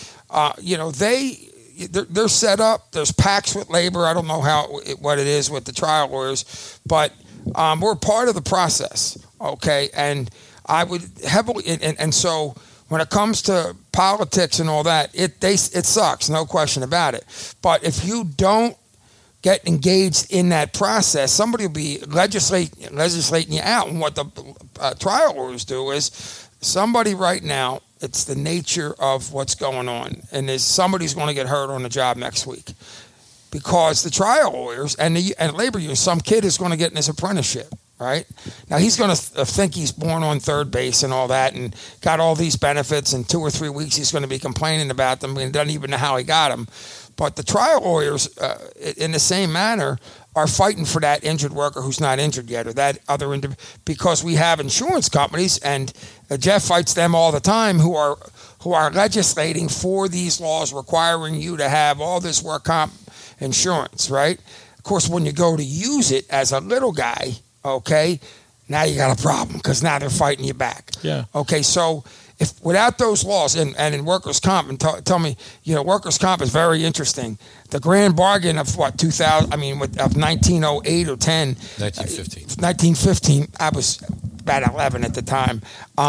they're set up. There's pacts with labor. I don't know what it is with the trial lawyers, but we're part of the process, okay? And I would heavily, and so when it comes to politics and all that, it sucks, no question about it. But if you don't get engaged in that process, somebody will be legislating you out. And what the trial lawyers do is, somebody right now, it's the nature of what's going on, and somebody's going to get hurt on the job next week, because the trial lawyers and labor unions, some kid is going to get in his apprenticeship. Right? Now, he's going to think he's born on third base and all that and got all these benefits. In 2 or 3 weeks, he's going to be complaining about them and doesn't even know how he got them. But the trial lawyers, in the same manner, are fighting for that injured worker who's not injured yet, or that other because we have insurance companies, and Jeff fights them all the time, who are legislating for these laws requiring you to have all this work comp insurance, right? Of course, when you go to use it as a little guy, okay, now you got a problem, because now they're fighting you back. Yeah. Okay, so if without those laws, and in workers' comp, and tell me, workers' comp is very interesting. The grand bargain of what, 2000, of 1908 or 10. 1915. 1915, I was about 11 at the time.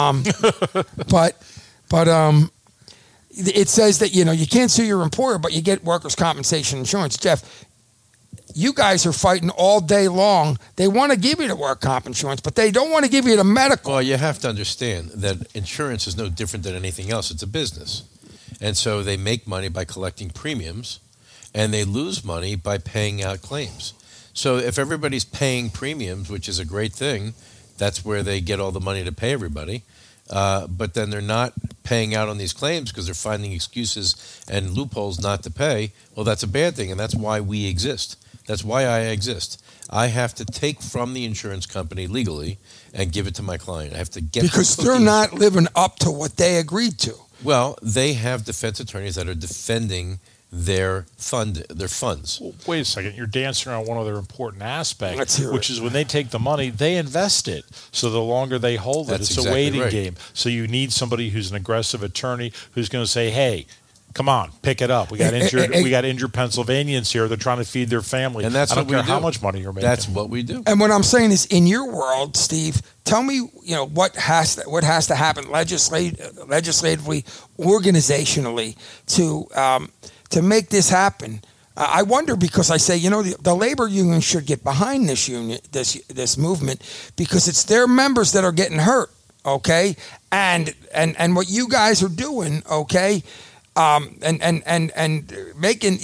But it says that, you can't sue your employer, but you get workers' compensation insurance. Jeff, you guys are fighting all day long. They want to give you the work comp insurance, but they don't want to give you the medical. Well, you have to understand that insurance is no different than anything else. It's a business. And so they make money by collecting premiums, and they lose money by paying out claims. So if everybody's paying premiums, which is a great thing, that's where they get all the money to pay everybody. but then they're not paying out on these claims because they're finding excuses and loopholes not to pay, well, that's a bad thing, and that's why we exist. That's why I exist. I have to take from the insurance company legally and give it to my client. I have to get because they're not living up to what they agreed to. Well, they have defense attorneys that are defending their funds. Well, wait a second. You're dancing around one other important aspect, Let's hear which it. is when they take the money, they invest it. So the longer they hold it, That's it's exactly a waiting right. game. So you need somebody who's an aggressive attorney who's going to say, "Hey, come on, pick it up. We got injured Pennsylvanians here. They're trying to feed their family, And that's I don't what we care how do. much money you're making." That's what we do. And what I'm saying is, in your world, Steve, tell me, what has to happen legislatively, organizationally, to make this happen. I wonder, because I say, the labor union should get behind this movement, because it's their members that are getting hurt. Okay, and what you guys are doing, okay, and making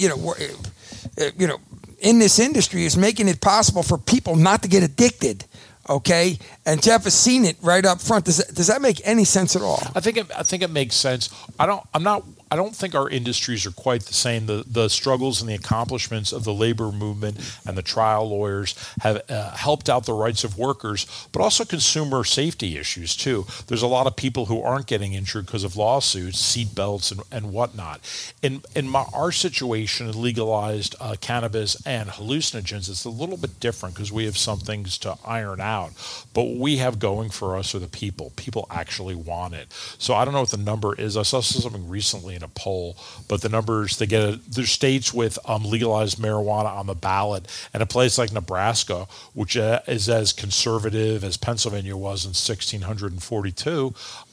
in this industry is making it possible for people not to get addicted. Okay, and Jeff has seen it right up front. Does that make any sense at all? I think it makes sense. I don't think our industries are quite the same. The struggles and the accomplishments of the labor movement and the trial lawyers have helped out the rights of workers, but also consumer safety issues too. There's a lot of people who aren't getting injured because of lawsuits, seat belts, and whatnot. In our situation, legalized cannabis and hallucinogens, it's a little bit different because we have some things to iron out. But what we have going for us are the people. People actually want it. So I don't know what the number is. I saw something recently in a poll, but the numbers, there's states with legalized marijuana on the ballot, and a place like Nebraska, which is as conservative as Pennsylvania was in 1642,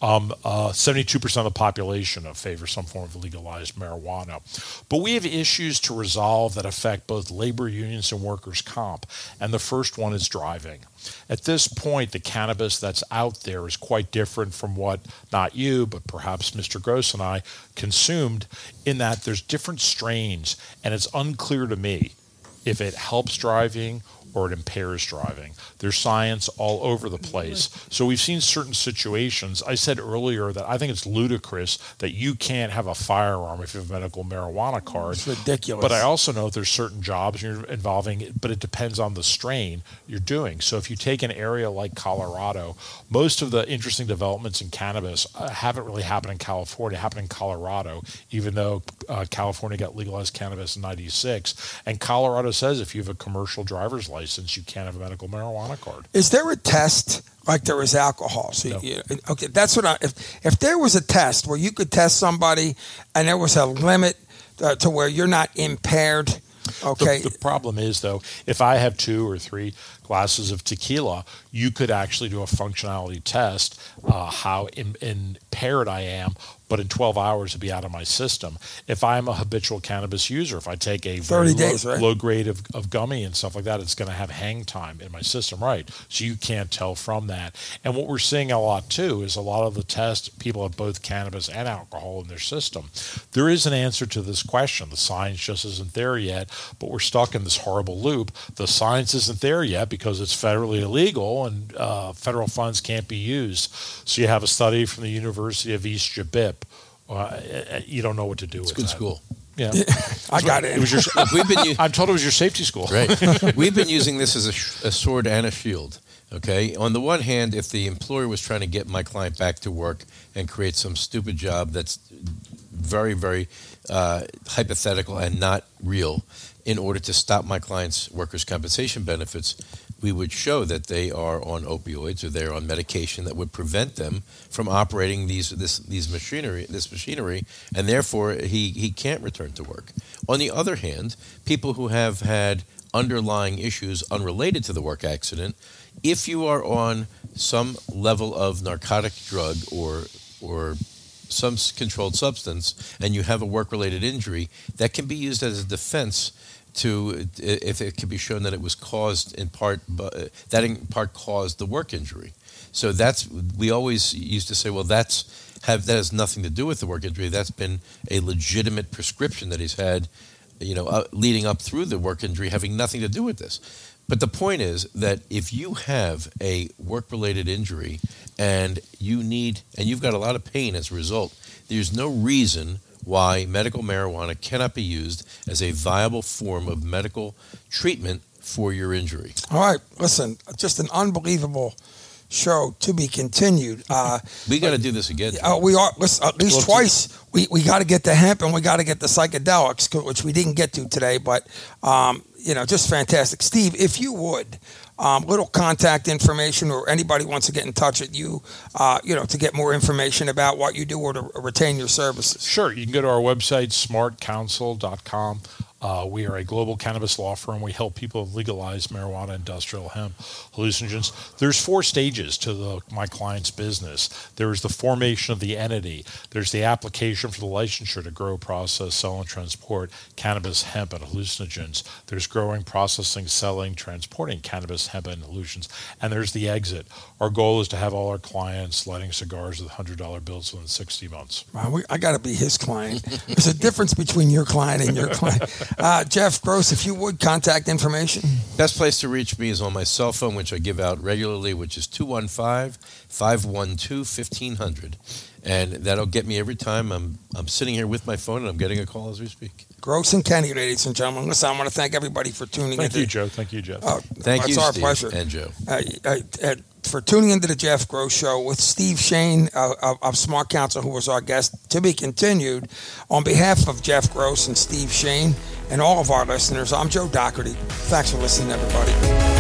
72% of the population favor some form of legalized marijuana. But we have issues to resolve that affect both labor unions and workers' comp, and the first one is driving. At this point, the cannabis that's out there is quite different from what, not you, but perhaps Mr. Gross and I consumed, in that there's different strains, and it's unclear to me if it helps driving or it impairs driving. There's science all over the place. So we've seen certain situations. I said earlier that I think it's ludicrous that you can't have a firearm if you have a medical marijuana card. It's ridiculous. But I also know there's certain jobs you're involving, but it depends on the strain you're doing. So if you take an area like Colorado, most of the interesting developments in cannabis haven't really happened in California, happened in Colorado, even though California got legalized cannabis in 96. And Colorado says if you have a commercial driver's license, you can't have a medical marijuana card. Is there a test like there is alcohol? So No. Okay, that's what if there was a test where you could test somebody and there was a limit to where you're not impaired. Okay. The problem is, though, if I have 2 or 3 glasses of tequila, you could actually do a functionality test, how impaired I am, but in 12 hours it'd be out of my system. If I'm a habitual cannabis user, if I take a 30 days, right? low grade of gummy and stuff like that, it's going to have hang time in my system, right? So you can't tell from that. And what we're seeing a lot, too, is a lot of the tests, people have both cannabis and alcohol in their system. There is an answer to this question. The science just isn't there yet, but we're stuck in this horrible loop. The science isn't there yet because it's federally illegal and federal funds can't be used. So you have a study from the University of East Jabip. You don't know what to do with It's good that. school. Yeah, I got it. It was your. We've I'm told it was your safety school. Right. We've been using this as a sword and a shield. Okay. On the one hand, if the employer was trying to get my client back to work and create some stupid job that's very, very hypothetical and not real, in order to stop my client's workers' compensation benefits, we would show that they are on opioids or they're on medication that would prevent them from operating this machinery, and therefore he can't return to work. On the other hand, people who have had underlying issues unrelated to the work accident, if you are on some level of narcotic drug or some controlled substance and you have a work-related injury, that can be used as a defense to, if it can be shown that it was caused in part, that in part caused the work injury. So we always used to say, well, that has nothing to do with the work injury. That's been a legitimate prescription that he's had, leading up through the work injury, having nothing to do with this. But the point is that if you have a work-related injury and you've got a lot of pain as a result, there's no reason why medical marijuana cannot be used as a viable form of medical treatment for your injury. All right, listen, just an unbelievable show to be continued. We got to do this again. We are, listen, at least twice. We got to get the hemp and we got to get the psychedelics, which we didn't get to today, but just fantastic. Steve, if you would, little contact information, or anybody wants to get in touch with you, to get more information about what you do or to retain your services. Sure. You can go to our website, smartcounsel.com. We are a global cannabis law firm. We help people legalize marijuana, industrial hemp, hallucinogens. There's 4 stages to my client's business. There's the formation of the entity. There's the application for the licensure to grow, process, sell, and transport cannabis, hemp, and hallucinogens. There's growing, processing, selling, transporting cannabis, hemp, and hallucinogens. And there's the exit. Our goal is to have all our clients lighting cigars with $100 bills within 60 months. Wow, I got to be his client. There's a difference between your client and your client. Jeff Gross, if you would, contact information. Best place to reach me is on my cell phone, which I give out regularly, which is 215-512-1500. And that'll get me every time I'm sitting here with my phone and I'm getting a call as we speak. Gross and Kenny, ladies and gentlemen. Listen, I want to thank everybody for tuning in. Thank you, Joe. Thank you, Jeff. Thank you, it's our Steve pleasure. And Joe. For tuning into the Jeff Gross Show with Steve Shane of Smart Counsel, who was our guest, to be continued. On behalf of Jeff Gross and Steve Shane and all of our listeners, I'm Joe Doherty. Thanks for listening, everybody.